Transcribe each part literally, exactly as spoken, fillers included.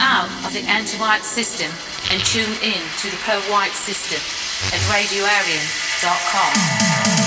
out of the anti-white system and tune in to the pro-white system at radio arian dot com.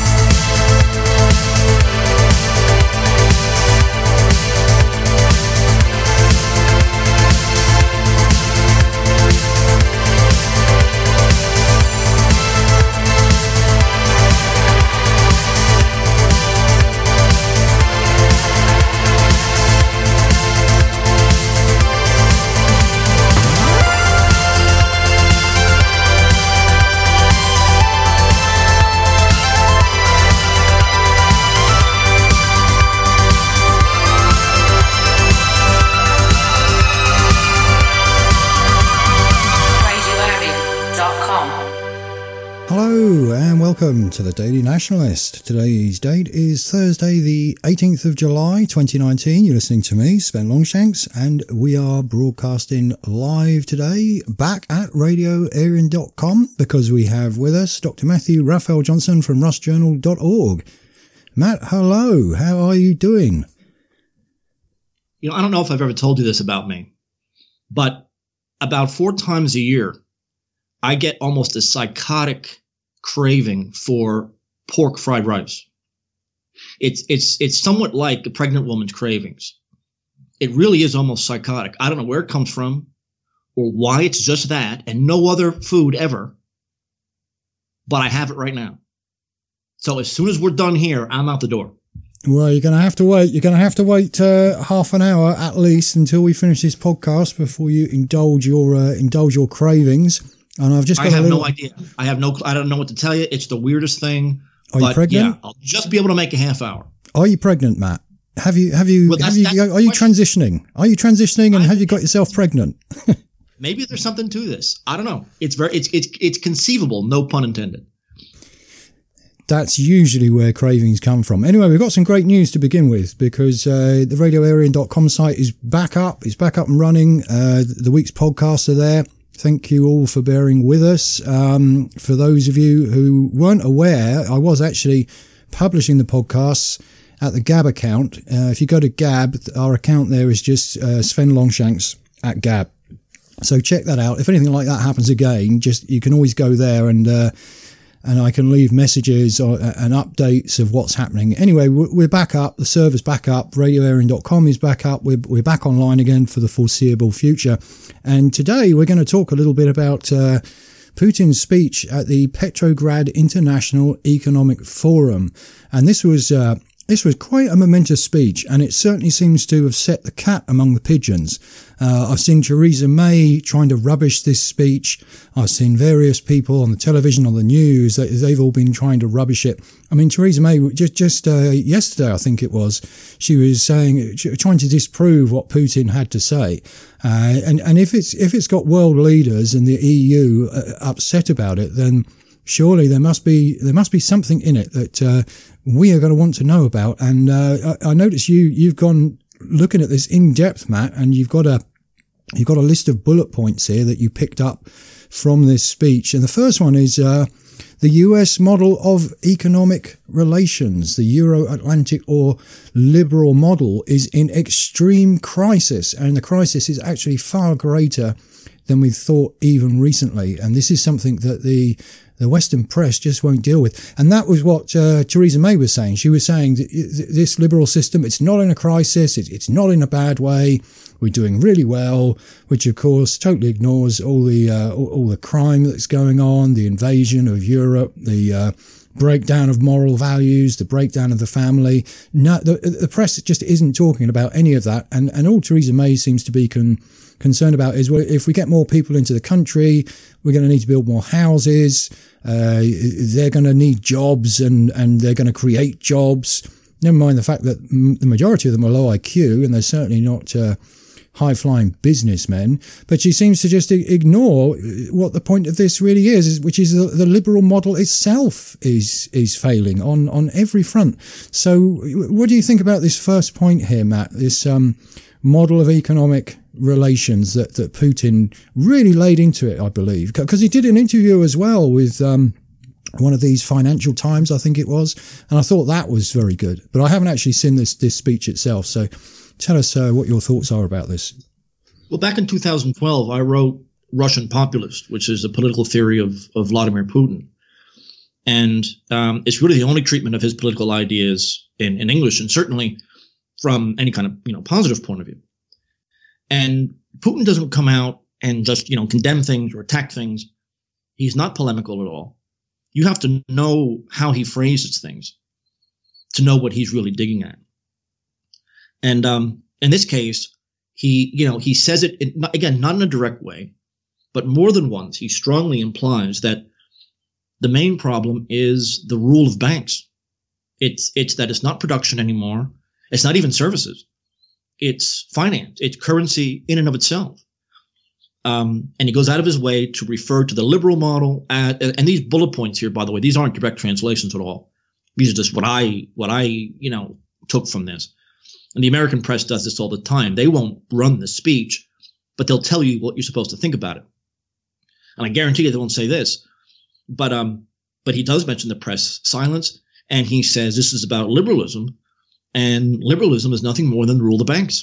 Hello and welcome to the Daily Nationalist. Today's date is Thursday the eighteenth of July twenty nineteen. You're listening to me, Sven Longshanks, and we are broadcasting live today back at radio arian dot com because we have with us Doctor Matthew Raphael Johnson from russ journal dot org. Matt, hello. How are you doing? You know, I don't know if I've ever told you this about me, but about four times a year, I get almost a psychotic craving for pork fried rice. It's it's it's somewhat like a pregnant woman's cravings. It really is almost psychotic. I don't know where it comes from or why it's just that and no other food ever, but I have it right now. So as soon as we're done here, I'm out the door. Well, you're going to have to wait. You're going to have to wait uh, half an hour at least until we finish this podcast before you indulge your uh, indulge your cravings. And I've just got I have little... no idea. I have no. I don't know what to tell you. It's the weirdest thing. Are but you pregnant? Yeah, I'll just be able to make a half hour. Are you pregnant, Matt? Have you? Have you? Well, have that's, you? that's are you transitioning? Are you transitioning? And I, have you got yourself pregnant? Maybe there's something to this. I don't know. It's very. It's it's it's conceivable. No pun intended. That's usually where cravings come from. Anyway, we've got some great news to begin with because uh, the radio arian dot com site is back up. It's back up and running. Uh, the week's podcasts are there. Thank you all for bearing with us. Um, for those of you who weren't aware, I was actually publishing the podcasts at the Gab account. Uh, if you go to Gab, our account there is just uh, Sven Longshanks at Gab. So check that out. If anything like that happens again, just you can always go there and uh, and I can leave messages or, and updates of what's happening. Anyway, we're back up. The server's back up. radio arian dot com is back up. We're, we're back online again for the foreseeable future. And today we're going to talk a little bit about uh, Putin's speech at the Petrograd International Economic Forum. And this was uh, this was quite a momentous speech, and it certainly seems to have set the cat among the pigeons. Uh, I've seen Theresa May trying to rubbish this speech. I've seen various people on the television, on the news, they, they've all been trying to rubbish it. I mean, Theresa May, just, just uh, yesterday, I think it was, she was saying, trying to disprove what Putin had to say. Uh, and, and if it's, if it's got world leaders and the E U uh, upset about it, then surely there must be, there must be something in it that, uh, we are going to want to know about. And, uh, I, I notice you, you've gone looking at this in depth, Matt, and you've got a, you've got a list of bullet points here that you picked up from this speech. And the first one is, uh, the U S model of economic relations, the Euro-Atlantic or liberal model, is in extreme crisis. And the crisis is actually far greater than we thought even recently. And this is something that the the Western press just won't deal with. And that was what uh, Theresa May was saying. She was saying that this liberal system, it's not in a crisis, it's, it's not in a bad way, we're doing really well, which of course totally ignores all the uh, all, all the crime that's going on, the invasion of Europe, the uh, breakdown of moral values, the breakdown of the family. No, the, the press just isn't talking about any of that. And, and all Theresa May seems to be con, concerned about is, well, if we get more people into the country, we're going to need to build more houses. Uh, they're going to need jobs and, and they're going to create jobs. Never mind the fact that m- the majority of them are low I Q and they're certainly not uh, high-flying businessmen. But she seems to just I- ignore what the point of this really is, is which is the, the liberal model itself is is failing on, on every front. So what do you think about this first point here, Matt? This um, model of economic relations that, that Putin really laid into it, I believe, because he did an interview as well with um, one of these Financial Times, I think it was, and I thought that was very good. But I haven't actually seen this this speech itself, so tell us uh, what your thoughts are about this. Well, back in two thousand twelve, I wrote Russian Populist, which is a political theory of, of Vladimir Putin. And um, it's really the only treatment of his political ideas in, in English, and certainly from any kind of, you know, positive point of view. And Putin doesn't come out and just, you know, condemn things or attack things. He's not polemical at all. You have to know how he phrases things to know what he's really digging at. And um, in this case, he, you know, he says it, in, again, not in a direct way, but more than once, he strongly implies that the main problem is the rule of banks. It's, it's that it's not production anymore. It's not even services. It's finance. It's currency in and of itself. Um, and he goes out of his way to refer to the liberal model. At, and these bullet points here, by the way, these aren't direct translations at all. These are just what I, what I, you know, took from this. And the American press does this all the time. They won't run the speech, but they'll tell you what you're supposed to think about it. And I guarantee you they won't say this, but um, but he does mention the press silence, and he says this is about liberalism, and liberalism is nothing more than the rule of the banks.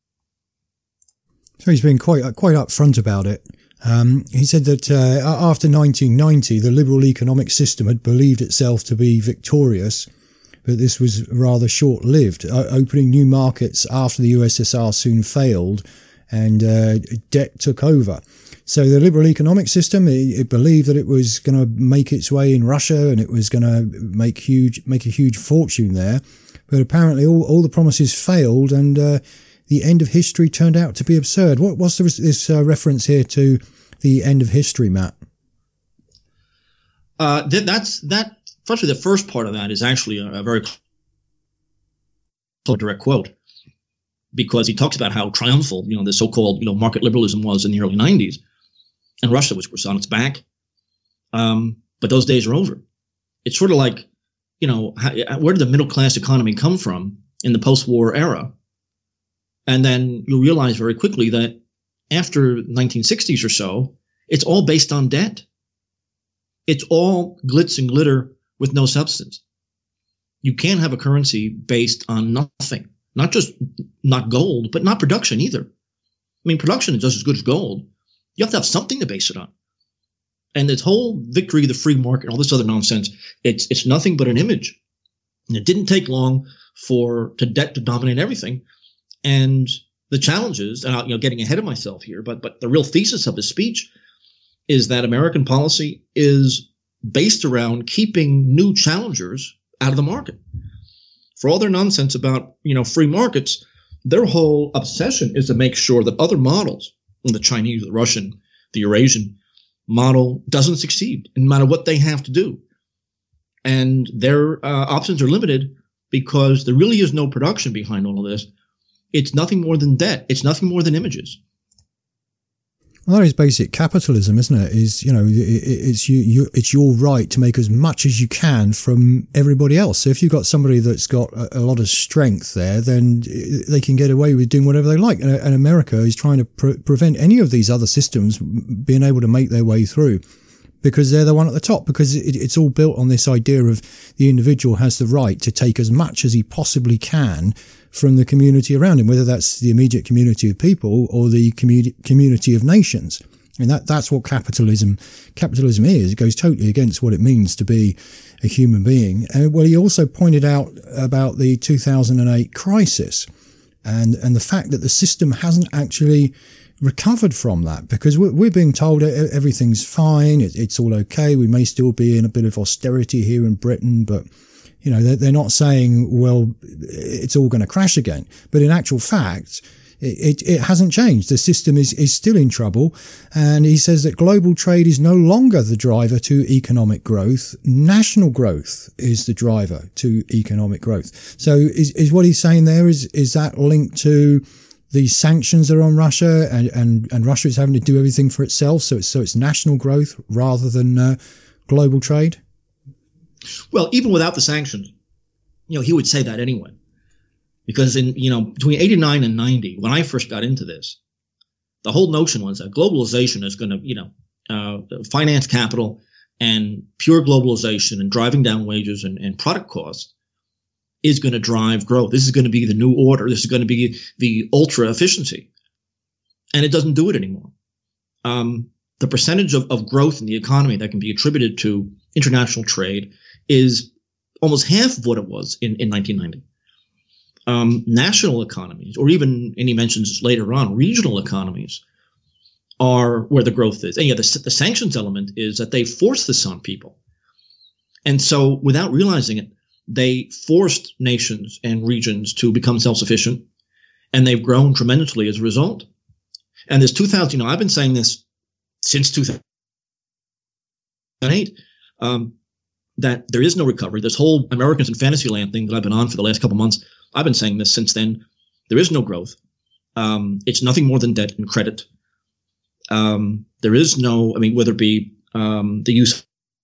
So he's been quite quite upfront about it. Um, he said that uh, after nineteen ninety, the liberal economic system had believed itself to be victorious, but this was rather short-lived. Uh, opening new markets after the U S S R soon failed, and uh, debt took over. So the liberal economic system, it, it believed that it was going to make its way in Russia and it was going to make huge, make a huge fortune there. But apparently all, all the promises failed, and uh, the end of history turned out to be absurd. What, what's this, this uh, reference here to the end of history, Matt? Uh, that, that's that. Firstly, the first part of that is actually a, a very direct quote, because he talks about how triumphal, you know, the so-called, you know, market liberalism was in the early nineties. And Russia was, was on its back. Um, but those days are over. It's sort of like, you know, how, where did the middle-class economy come from in the post-war era? And then you'll realize very quickly that after nineteen sixties or so, it's all based on debt. It's all glitz and glitter with no substance. You can't have a currency based on nothing. Not just not gold, but not production either. I mean, production is just as good as gold. You have to have something to base it on. And this whole victory of the free market, all this other nonsense, it's it's nothing but an image. And it didn't take long for to debt to dominate everything. And the challenges, and I'm, you know, getting ahead of myself here, but but the real thesis of his speech is that American policy is based around keeping new challengers out of the market. For all their nonsense about, you know, free markets, their whole obsession is to make sure that other models, the Chinese, the Russian, the Eurasian model, doesn't succeed, no matter what they have to do. And their uh, options are limited because there really is no production behind all of this. It's nothing more than debt. It's nothing more than images. Well, that is basic capitalism, isn't it? Is, you know, it, it's you, you, it's your right to make as much as you can from everybody else. So if you've got somebody that's got a, a lot of strength there, then they can get away with doing whatever they like. And, and America is trying to pre- prevent any of these other systems being able to make their way through, because they're the one at the top, because it, it's all built on this idea of the individual has the right to take as much as he possibly can from the community around him, whether that's the immediate community of people or the community community of nations. And that that's what capitalism capitalism is. It goes totally against what it means to be a human being. And well, he also pointed out about the two thousand eight crisis and and the fact that the system hasn't actually recovered from that, because we're, we're being told everything's fine, it, it's all okay. We may still be in a bit of austerity here in Britain, but you know, they're, they're not saying, well, it's all going to crash again. But in actual fact, it, it, it hasn't changed. The system is, is still in trouble. And he says that global trade is no longer the driver to economic growth. National growth is the driver to economic growth. So is, is what he's saying there, is, is that linked to the sanctions that are on Russia, and, and, and Russia is having to do everything for itself? So it's, so it's national growth rather than uh, global trade? Well, even without the sanctions, you know, he would say that anyway, because in, you know, between eighty-nine and ninety, when I first got into this, the whole notion was that globalization is going to, you know, uh, finance capital, and pure globalization and driving down wages and, and product costs is going to drive growth. This is going to be the new order. This is going to be the ultra efficiency. and it doesn't do it anymore. Um, the percentage of, of growth in the economy that can be attributed to international trade is almost half of what it was in, in nineteen ninety. Um, national economies, or even, and he mentions this later on, regional economies are where the growth is. And yeah, the, the sanctions element is that they force this on people. And so without realizing it, they forced nations and regions to become self-sufficient, and they've grown tremendously as a result. And this two thousand, you know, I've been saying this since two thousand eight, um, that there is no recovery. This whole Americans in Fantasyland thing that I've been on for the last couple of months, I've been saying this since then. There is no growth. Um, it's nothing more than debt and credit. Um, there is no, I mean, whether it be um, the use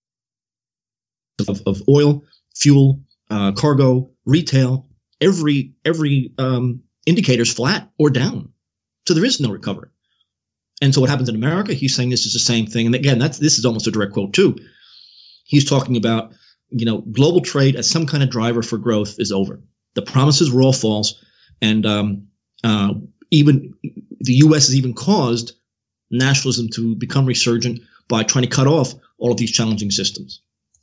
of, of oil, fuel, uh, cargo, retail, every every um, indicator is flat or down. So there is no recovery. And so what happens in America, he's saying this is the same thing. And again, that's this is almost a direct quote too. He's talking about, you know, global trade as some kind of driver for growth is over. The promises were all false. And um, uh, even the U S has even caused nationalism to become resurgent by trying to cut off all of these challenging systems.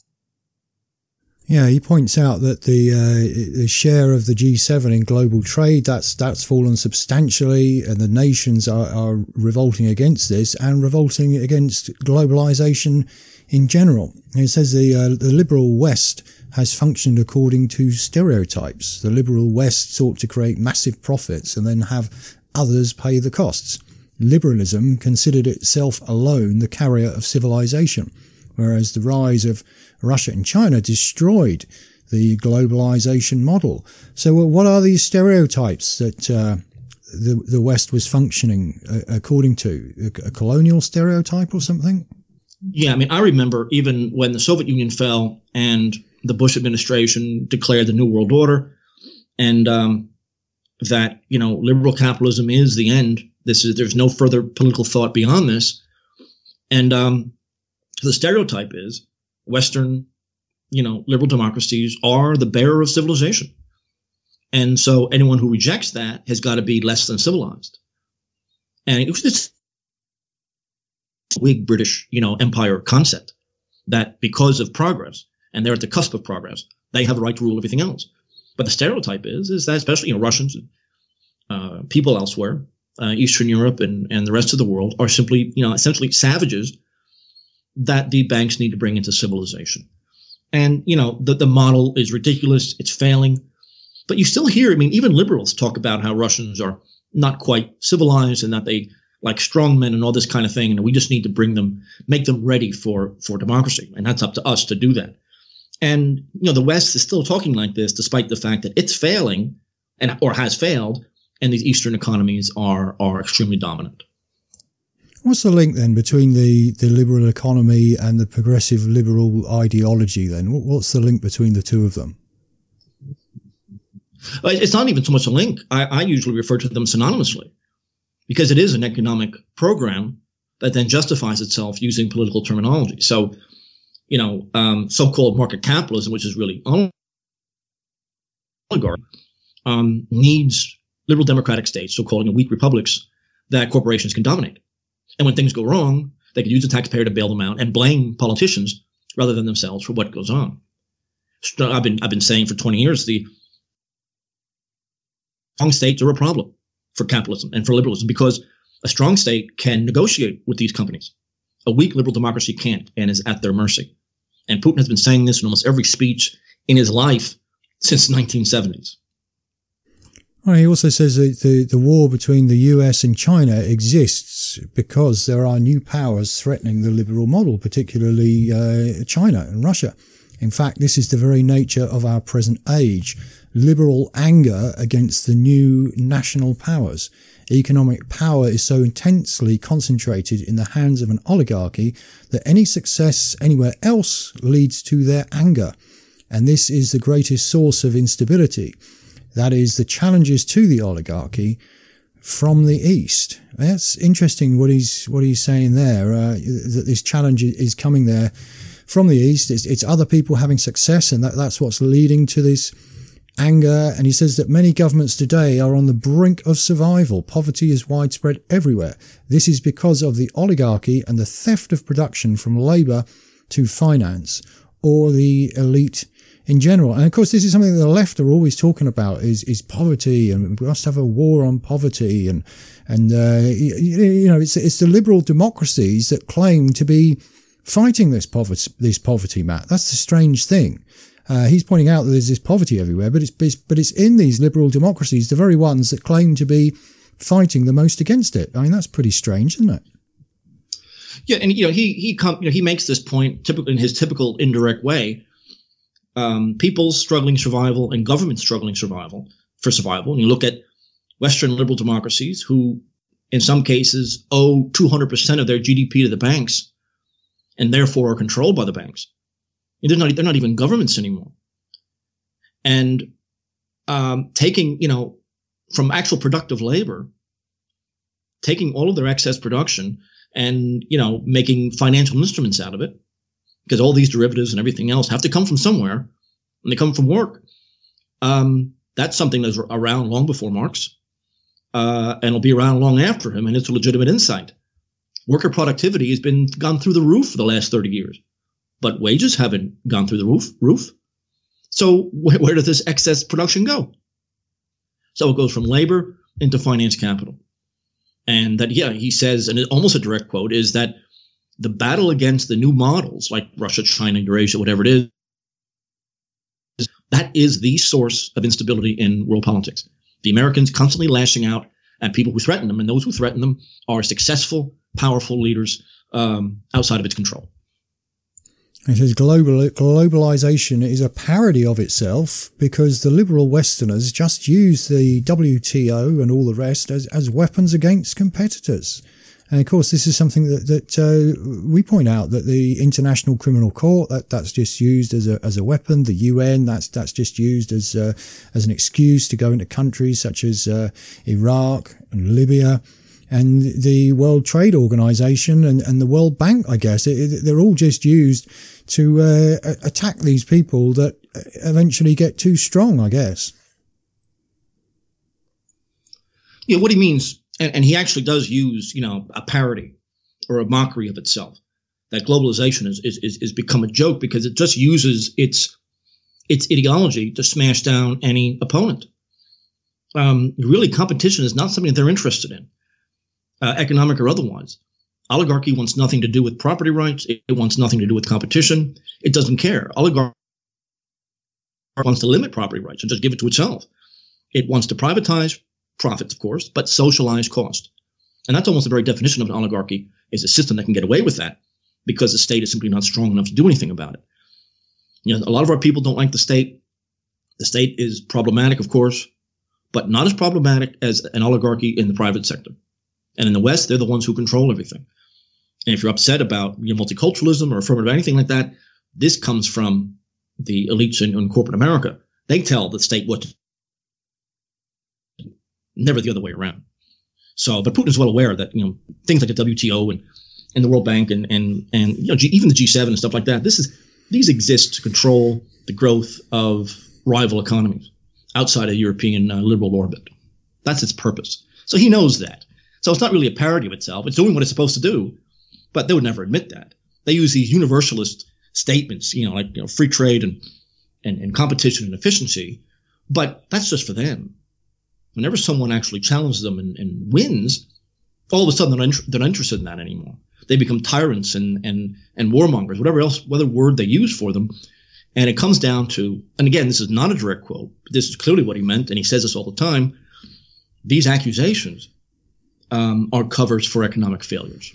Yeah, he points out that the uh, the share of the G seven in global trade, that's that's fallen substantially, and the nations are, are revolting against this and revolting against globalization in general. And it says the uh, the liberal West has functioned according to stereotypes. The liberal West sought to create massive profits and then have others pay the costs. Liberalism considered itself alone the carrier of civilization, whereas the rise of Russia and China destroyed the globalization model. So uh, what are these stereotypes that uh, the, the West was functioning uh, according to? A, a colonial stereotype or something? Yeah, I mean, I remember even when the Soviet Union fell and the Bush administration declared the New World Order, and um, that, you know, liberal capitalism is the end. This is, there's no further political thought beyond this. And um, the stereotype is Western, you know, liberal democracies are the bearer of civilization. And so anyone who rejects that has got to be less than civilized. And it's a big British, you know, empire concept that because of progress, and they're at the cusp of progress, they have the right to rule everything else. But the stereotype is, is that especially, you know, Russians, uh, people elsewhere, uh, Eastern Europe and, and the rest of the world are simply, you know, essentially savages that the banks need to bring into civilization. And, you know, the, the model is ridiculous. It's failing. But you still hear, I mean, even liberals talk about how Russians are not quite civilized and that they like strongmen and all this kind of thing. And we just need to bring them, make them ready for, for democracy. And that's up to us to do that. And, you know, the West is still talking like this, despite the fact that it's failing and or has failed. And these Eastern economies are, are extremely dominant. What's the link then between the, the liberal economy and the progressive liberal ideology then? What's the link between the two of them? It's not even so much a link. I, I usually refer to them synonymously because it is an economic program that then justifies itself using political terminology. So, you know, um, so-called market capitalism, which is really oligarchy, um, needs liberal democratic states, so-called, you know, weak republics, that corporations can dominate. And when things go wrong, they can use the taxpayer to bail them out and blame politicians rather than themselves for what goes on. So I've been I've been saying for twenty years the strong states are a problem for capitalism and for liberalism because a strong state can negotiate with these companies. A weak liberal democracy can't and is at their mercy. And Putin has been saying this in almost every speech in his life since the nineteen seventies. Well, he also says that the, the war between the U S and China exists because there are new powers threatening the liberal model, particularly uh, China and Russia. In fact, this is the very nature of our present age. Liberal anger against the new national powers. Economic power is so intensely concentrated in the hands of an oligarchy that any success anywhere else leads to their anger. And this is the greatest source of instability. That is the challenges to the oligarchy from the East. That's interesting what he's what he's saying there, uh, that this challenge is coming there from the East. It's, it's other people having success, and that, that's what's leading to this anger, and he says that many governments today are on the brink of survival. Poverty is widespread everywhere. This is because of the oligarchy and the theft of production from labour to finance, or the elite in general. And of course, this is something that the left are always talking about, is, is poverty, and we must have a war on poverty. And, and, uh, you, you know, it's, it's the liberal democracies that claim to be fighting this poverty, this poverty, Matt. That's the strange thing. Uh, he's pointing out that there's this poverty everywhere, but it's, but it's in these liberal democracies, the very ones that claim to be fighting the most against it. I mean, that's pretty strange, isn't it? Yeah, and you know, he he come, you know, he makes this point typically in his typical indirect way. Um, people's struggling survival and government's struggling survival for survival. And you look at Western liberal democracies, who in some cases owe two hundred percent of their G D P to the banks, and therefore are controlled by the banks. They're not, they're not even governments anymore. And um, taking, you know, from actual productive labor, taking all of their excess production and, you know, making financial instruments out of it, because all these derivatives and everything else have to come from somewhere, and they come from work. Um, that's something that's around long before Marx, uh, and will be around long after him, and it's a legitimate insight. Worker productivity has been gone through the roof for the last thirty years. But wages haven't gone through the roof. roof. So where, where does this excess production go? So it goes from labor into finance capital. And that, yeah, he says, and almost a direct quote, is that the battle against the new models like Russia, China, Eurasia, whatever it is, that is the source of instability in world politics. The Americans constantly lashing out at people who threaten them, and those who threaten them are successful, powerful leaders um, outside of its control. It says global, globalization is a parody of itself because the liberal Westerners just use the W T O and all the rest as, as weapons against competitors. And of course, this is something that, that uh, we point out, that the International Criminal Court, that, that's just used as a, as a weapon. The U N, that's, that's just used as, uh, as an excuse to go into countries such as, uh, Iraq and Libya. And the World Trade Organization and, and the World Bank, I guess, it, it, they're all just used to uh, attack these people that eventually get too strong, I guess. Yeah, what he means, and, and he actually does use, you know, a parody or a mockery of itself. That globalization is is is, is become a joke because it just uses its its ideology to smash down any opponent. Um, really, competition is not something that they're interested in. Uh, economic or otherwise. Oligarchy wants nothing to do with property rights. It, it wants nothing to do with competition. It doesn't care. Oligarchy wants to limit property rights and just give it to itself. It wants to privatize profits, of course, but socialize cost. And that's almost the very definition of an oligarchy, is a system that can get away with that because the state is simply not strong enough to do anything about it. You know, a lot of our people don't like the state. The state is problematic, of course, but not as problematic as an oligarchy in the private sector. And in the West, they're the ones who control everything. And if you're upset about, you know, multiculturalism or affirmative anything like that, this comes from the elites in, in corporate America. They tell the state what to do, never the other way around. So, but Putin is well aware that, you know, things like the W T O and, and the World Bank and, and, and you know, G, even the G seven and stuff like that, this is these exist to control the growth of rival economies outside of European uh, liberal orbit. That's its purpose. So he knows that. So it's not really a parody of itself. It's doing what it's supposed to do, but they would never admit that. They use these universalist statements, you know, like, you know, free trade and, and, and competition and efficiency, but that's just for them. Whenever someone actually challenges them and, and wins, all of a sudden they're not, they're not interested in that anymore. They become tyrants and, and, and warmongers, whatever else, whatever word they use for them. And it comes down to, and again, this is not a direct quote, but this is clearly what he meant, and he says this all the time, these accusations Um, are covers for economic failures.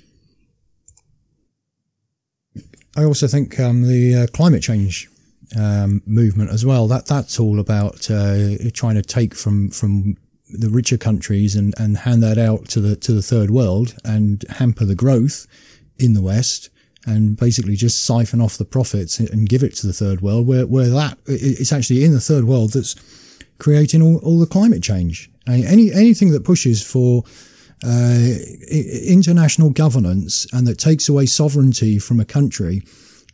I also think um, the uh, climate change um, movement as well, that that's all about uh, trying to take from from the richer countries and, and hand that out to the to the third world and hamper the growth in the West and basically just siphon off the profits and give it to the third world, where where that it's actually in the third world that's creating all, all the climate change. Any anything that pushes for Uh, international governance and that takes away sovereignty from a country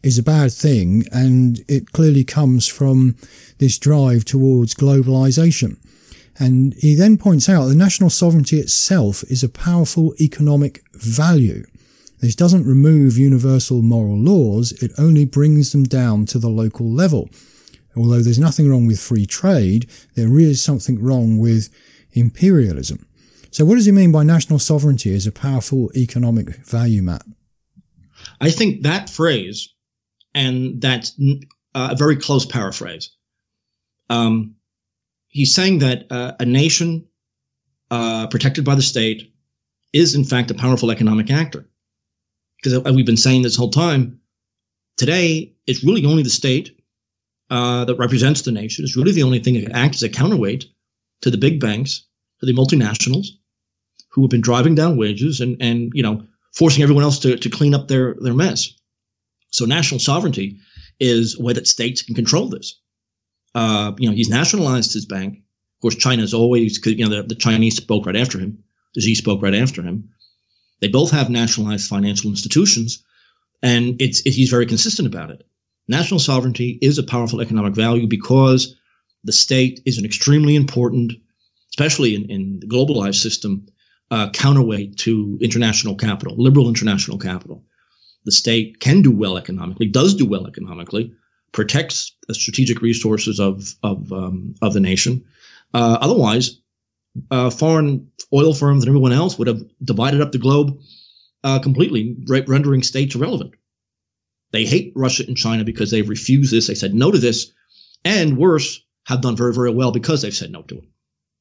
is a bad thing, and it clearly comes from this drive towards globalization. And he then points out that national sovereignty itself is a powerful economic value. This doesn't remove universal moral laws, it only brings them down to the local level. Although there's nothing wrong with free trade, there is something wrong with imperialism. So what does he mean by national sovereignty as a powerful economic value, Matt? I think that phrase, and that's uh, a very close paraphrase, um, he's saying that uh, a nation uh, protected by the state is, in fact, a powerful economic actor. Because as we've been saying this whole time, today it's really only the state uh, that represents the nation. It's really the only thing that can act as a counterweight to the big banks, to the multinationals, who have been driving down wages and, and you know, forcing everyone else to, to clean up their, their mess. So national sovereignty is a way that states can control this. Uh, you know, he's nationalized his bank. Of course, China's always, you know, the, the Chinese spoke right after him. The Xi spoke right after him. They both have nationalized financial institutions, and it's, it, he's very consistent about it. National sovereignty is a powerful economic value because the state is an extremely important, especially in, in the globalized system, uh, counterweight to international capital, liberal international capital. The state can do well economically, does do well economically, protects the strategic resources of of um, of the nation. Uh, otherwise, uh, foreign oil firms and everyone else would have divided up the globe uh, completely, re- rendering states irrelevant. They hate Russia and China because they've refused this. They said no to this, and worse, have done very, very well because they've said no to it.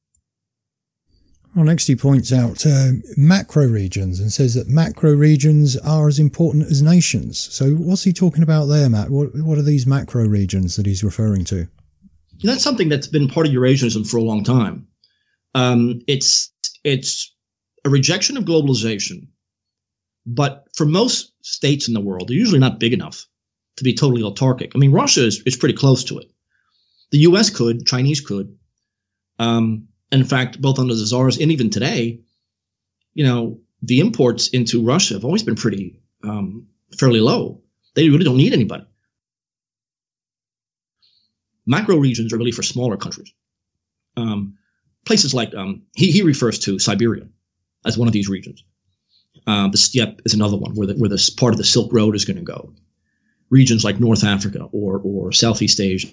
Well, next he points out uh, macro regions and says that macro regions are as important as nations. So what's he talking about there, Matt? What, what are these macro regions that he's referring to? That's something that's been part of Eurasianism for a long time. Um, it's it's a rejection of globalization, but for most states in the world, they're usually not big enough to be totally autarkic. I mean, Russia is, is pretty close to it. The U S could, Chinese could. Um, in fact, both under the czars and even today, you know, the imports into Russia have always been pretty um, fairly low. They really don't need anybody. Macro regions are really for smaller countries. Um, places like um, he he refers to Siberia as one of these regions. Uh, the steppe is another one where the, where this part of the Silk Road is going to go. Regions like North Africa or or Southeast Asia.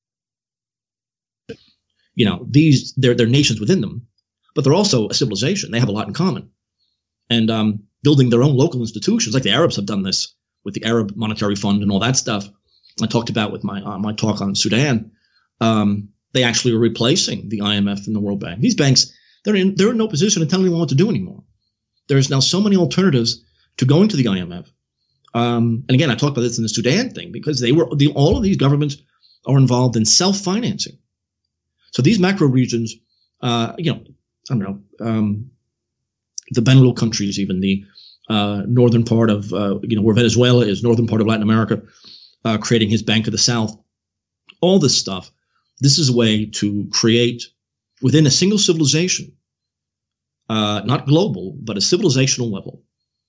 You know, these they're they're nations within them, but they're also a civilization. They have a lot in common, and um, building their own local institutions, like the Arabs have done this with the Arab Monetary Fund and all that stuff. I talked about with my uh, my talk on Sudan. Um, they actually are replacing the I M F and the World Bank. These banks, they're in they're in no position to tell anyone what to do anymore. There's now so many alternatives to going to the I M F. Um, and again, I talked about this in the Sudan thing because they were the, all of these governments are involved in self-financing. So these macro regions, uh, you know, I don't know, um, the Benelux countries, even the uh, northern part of, uh, you know, where Venezuela is, northern part of Latin America, uh, creating his Bank of the South, all this stuff. This is a way to create within a single civilization, uh, not global, but a civilizational level,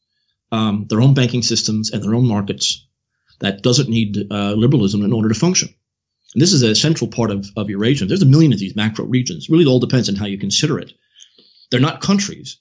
um, their own banking systems and their own markets that doesn't need uh, liberalism in order to function. And this is a central part of, of Eurasia. There's a million of these macro regions. Really, it all depends on how you consider it. They're not countries,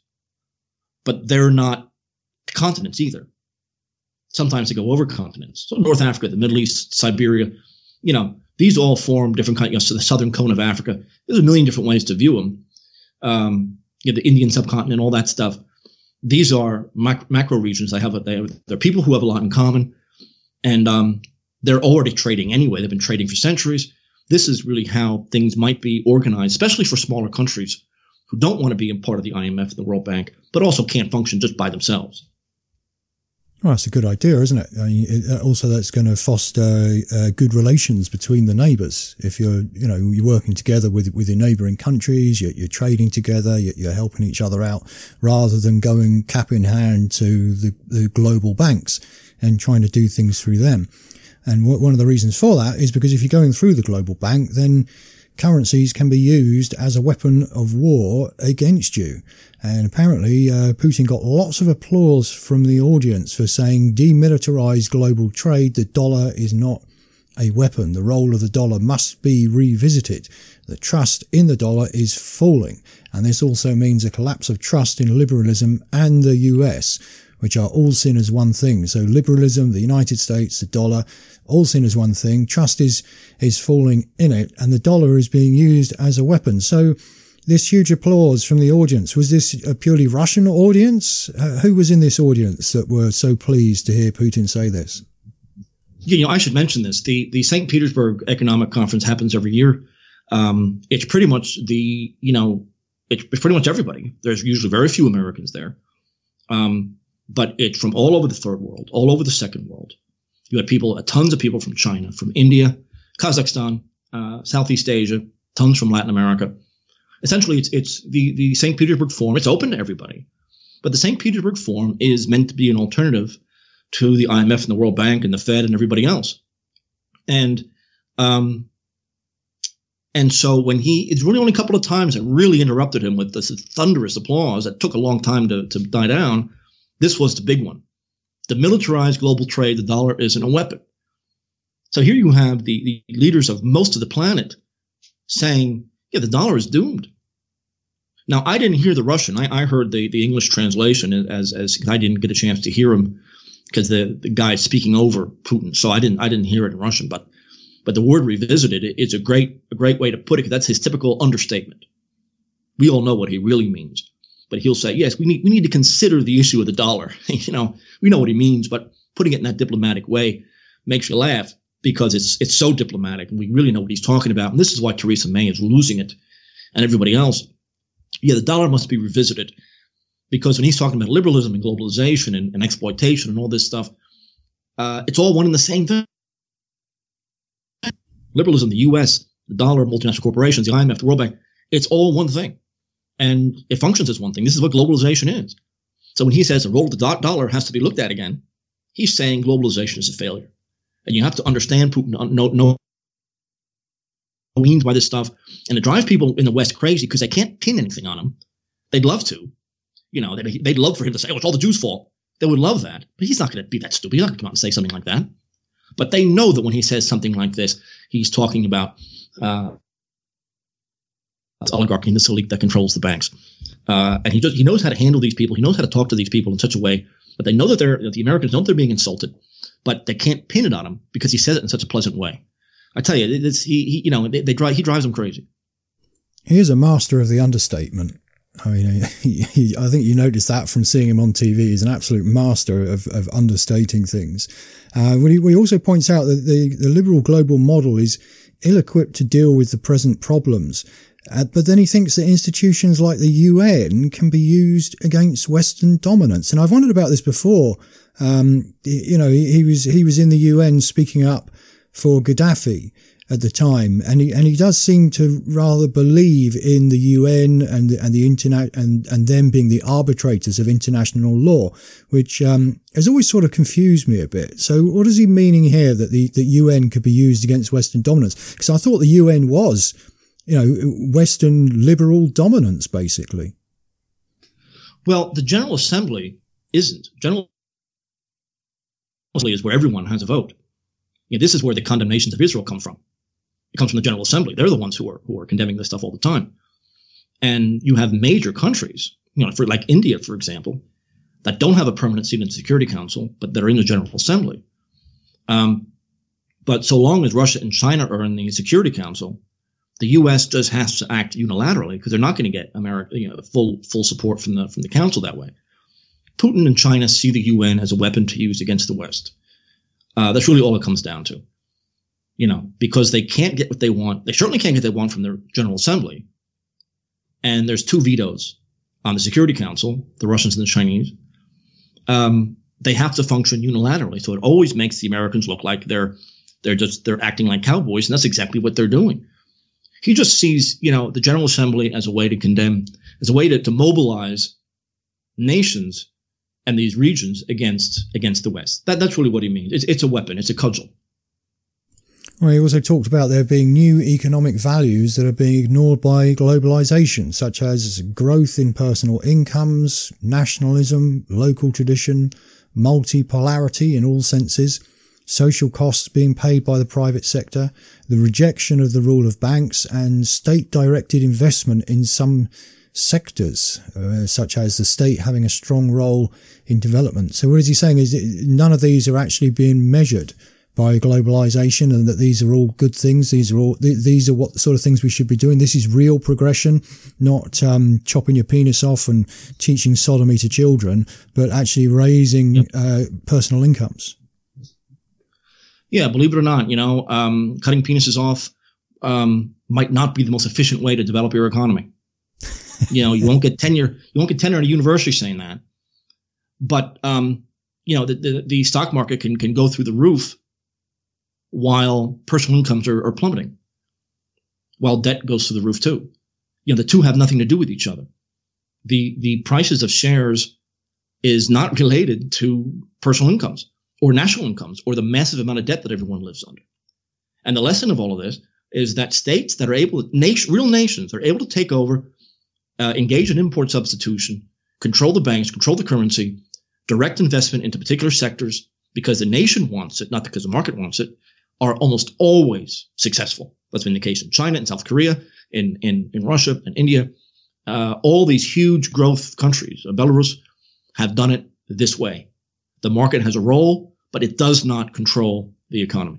but they're not continents either. Sometimes they go over continents. So North Africa, the Middle East, Siberia, you know, these all form different kinds. You know, so the southern cone of Africa. There's a million different ways to view them. Um, you know, the Indian subcontinent, all that stuff. These are mac- macro regions. They have a, they have, they're people who have a lot in common, and um, they're already trading anyway. They've been trading for centuries. This is really how things might be organized, especially for smaller countries who don't want to be a part of the I M F and the World Bank, but also can't function just by themselves. Well, that's a good idea, isn't it? I mean, it also, that's going to foster uh, good relations between the neighbours. If you're, you know, you're working together with with your neighbouring countries, you're, you're trading together, you're, you're helping each other out, rather than going cap in hand to the, the global banks and trying to do things through them. And w- one of the reasons for that is because if you're going through the global bank, then currencies can be used as a weapon of war against you. And apparently uh, Putin got lots of applause from the audience for saying demilitarized global trade. The dollar is not a weapon. The role of the dollar must be revisited. The trust in the dollar is falling. And this also means a collapse of trust in liberalism and the U S, which are all seen as one thing. So liberalism, the United States, the dollar, all seen as one thing. Trust is, is falling in it, and the dollar is being used as a weapon. So this huge applause from the audience, was this a purely Russian audience? Uh, who was in this audience that were so pleased to hear Putin say this? You know, I should mention this. The the Saint Petersburg Economic Conference happens every year. Um, it's pretty much the, you know, it's pretty much everybody. There's usually very few Americans there. Um, but it's from all over the third world, all over the second world. You had people, tons of people from China, from India, Kazakhstan, uh, Southeast Asia, tons from Latin America. Essentially, it's it's the, the Saint Petersburg Forum. It's open to everybody. But the Saint Petersburg Forum is meant to be an alternative to the I M F and the World Bank and the Fed and everybody else. And um, and so when he, it's really only a couple of times that really interrupted him with this thunderous applause that took a long time to, to die down. This was the big one. The militarized global trade, the dollar isn't a weapon. So here you have the, the leaders of most of the planet saying, yeah, the dollar is doomed. Now, I didn't hear the Russian. I, I heard the, the English translation as as I didn't get a chance to hear him because the, the guy's speaking over Putin. So I didn't I didn't hear it in Russian. But but the word revisited is a great a great way to put it, because that's his typical understatement. We all know what he really means. But he'll say, yes, we need we need to consider the issue of the dollar. You know, we know what he means, but putting it in that diplomatic way makes you laugh because it's it's so diplomatic and we really know what he's talking about. And this is why Theresa May is losing it and everybody else. Yeah, the dollar must be revisited, because when he's talking about liberalism and globalization and, and exploitation and all this stuff, uh, it's all one and the same thing. Liberalism, the U S, the dollar, multinational corporations, the I M F, the World Bank, it's all one thing. And it functions as one thing. This is what globalization is. So when he says the role of the do- dollar has to be looked at again, he's saying globalization is a failure. And you have to understand Putin, know, know what he means by this stuff. And it drives people in the West crazy because they can't pin anything on him. They'd love to. You know, they'd, they'd love for him to say, oh, it's all the Jews' fault. They would love that. But he's not going to be that stupid. He's not going to come out and say something like that. But they know that when he says something like this, he's talking about uh, oligarchy and this elite that controls the banks. Uh, and he just, he knows how to handle these people. He knows how to talk to these people in such a way that they know that they're, that the Americans know they're being insulted, but they can't pin it on him because he says it in such a pleasant way. I tell you, it's, he, he, you know, they, they drive, he drives them crazy. He is a master of the understatement. I mean, he, he, I think you noticed that from seeing him on T V. He's an absolute master of, of understating things. Uh, he, he also points out that the, the liberal global model is ill-equipped to deal with the present problems. Uh, but then he thinks that institutions like the U N can be used against Western dominance. And I've wondered about this before. Um, you know, he, he was he was in the U N speaking up for Gaddafi at the time, and he and he does seem to rather believe in the U N and the, and the internet and and them being the arbitrators of international law, which um, has always sort of confused me a bit. So, what is he meaning here that the the U N could be used against Western dominance? Because I thought the U N was, you know, Western liberal dominance, basically. Well, the General Assembly isn't. General Assembly is where everyone has a vote. You know, this is where the condemnations of Israel come from. It comes from the General Assembly. They're the ones who are who are condemning this stuff all the time. And you have major countries, you know, for like India, for example, that don't have a permanent seat in the Security Council, but that are in the General Assembly. Um, but so long as Russia and China are in the Security Council, the U S just has to act unilaterally because they're not going to get America, you know, full full support from the from the Council that way. Putin and China see the U N as a weapon to use against the West. Uh, that's really all it comes down to, you know, because they can't get what they want. They certainly can't get what they want from their General Assembly. And there's two vetoes on the Security Council, the Russians and the Chinese. Um, they have to function unilaterally. So it always makes the Americans look like they're they're just they're acting like cowboys. And that's exactly what they're doing. He just sees, you know, the General Assembly as a way to condemn, as a way to, to mobilize nations and these regions against against the West. That that's really what he means. It's it's a weapon. It's a cudgel. Well, he also talked about there being new economic values that are being ignored by globalization, such as growth in personal incomes, nationalism, local tradition, multipolarity in all senses, social costs being paid by the private sector, the rejection of the rule of banks, and state-directed investment in some sectors, uh, such as the state having a strong role in development. So what is he saying is that none of these are actually being measured by globalization, and that these are all good things. These are all, th- these are what the sort of things we should be doing. This is real progression, not um, chopping your penis off and teaching sodomy to children, but actually raising yep. uh, personal incomes. Yeah, believe it or not, you know, um, cutting penises off um, might not be the most efficient way to develop your economy. You know, you won't get tenure. You won't get tenure at a university saying that. But um, you know, the, the the stock market can can go through the roof while personal incomes are, are plummeting, while debt goes through the roof too. You know, the two have nothing to do with each other. The the prices of shares is not related to personal incomes or national incomes or the massive amount of debt that everyone lives under. And the lesson of all of this is that states that are able, nation, real nations, are able to take over, uh, engage in import substitution, control the banks, control the currency, direct investment into particular sectors because the nation wants it, not because the market wants it, are almost always successful. That's been the case in China and South Korea, in in, in Russia and India. Uh, all these huge growth countries, uh, Belarus, have done it this way. The market has a role, but it does not control the economy.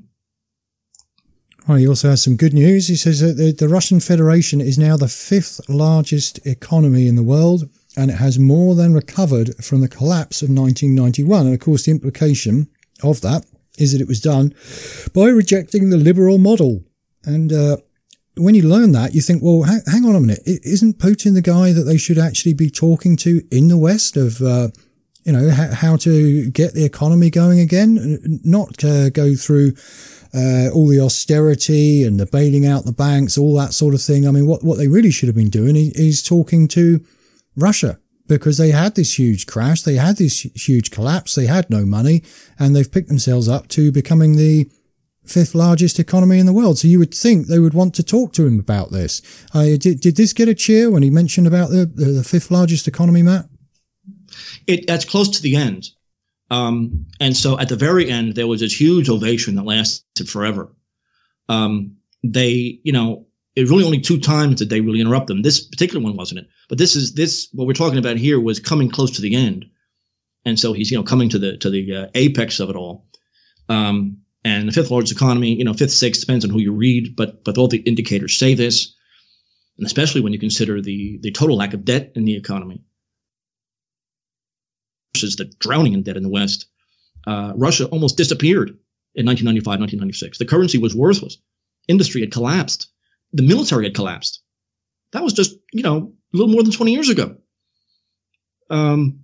Well, he also has some good news. He says that the, the Russian Federation is now the fifth largest economy in the world, and it has more than recovered from the collapse of nineteen ninety-one. And of course, the implication of that is that it was done by rejecting the liberal model. And uh, when you learn that, you think, well, ha- hang on a minute. Isn't Putin the guy that they should actually be talking to in the West of, uh, you know, ha- how to get the economy going again? Not uh, go through uh, all the austerity and the bailing out the banks, all that sort of thing. I mean, what, what they really should have been doing is, is talking to Russia, because they had this huge crash, they had this huge collapse, they had no money, and they've picked themselves up to becoming the fifth largest economy in the world. So you would think they would want to talk to him about this. Uh, did, did this get a cheer when he mentioned about the, the, the fifth largest economy, Matt? It, that's close to the end. Um, and so at the very end, there was this huge ovation that lasted forever. Um, they, you know, it was really only two times that they really interrupt them. This particular one wasn't it, but this is this what we're talking about here was coming close to the end, and so he's you know coming to the to the uh, apex of it all. Um, and the fifth largest economy, you know, fifth, sixth depends on who you read, but but all the indicators say this, and especially when you consider the the total lack of debt in the economy versus the drowning in debt in the West. Uh, Russia almost disappeared in nineteen ninety-five, nineteen ninety-six. The currency was worthless. Industry had collapsed. The military had collapsed. That was just, you know, a little more than twenty years ago. Um,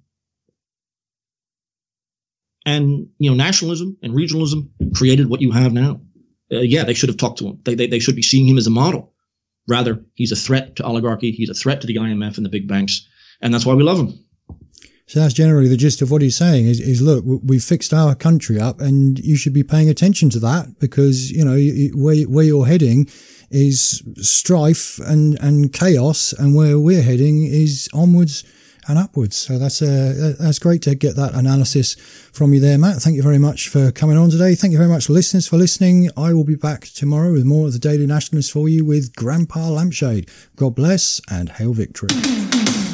and, you know, nationalism and regionalism created what you have now. Uh, yeah, they should have talked to him. They, they, they should be seeing him as a model. Rather, he's a threat to oligarchy. He's a threat to the I M F and the big banks. And that's why we love him. So that's generally the gist of what he's saying is, is look, we've fixed our country up and you should be paying attention to that because, you know, where, where you're heading is strife and, and chaos, and where we're heading is onwards and upwards. So that's uh, that's great to get that analysis from you there, Matt. Thank you very much for coming on today. Thank you very much, listeners, for listening. I will be back tomorrow with more of the Daily Nationalist for you with Grandpa Lampshade. God bless and hail victory.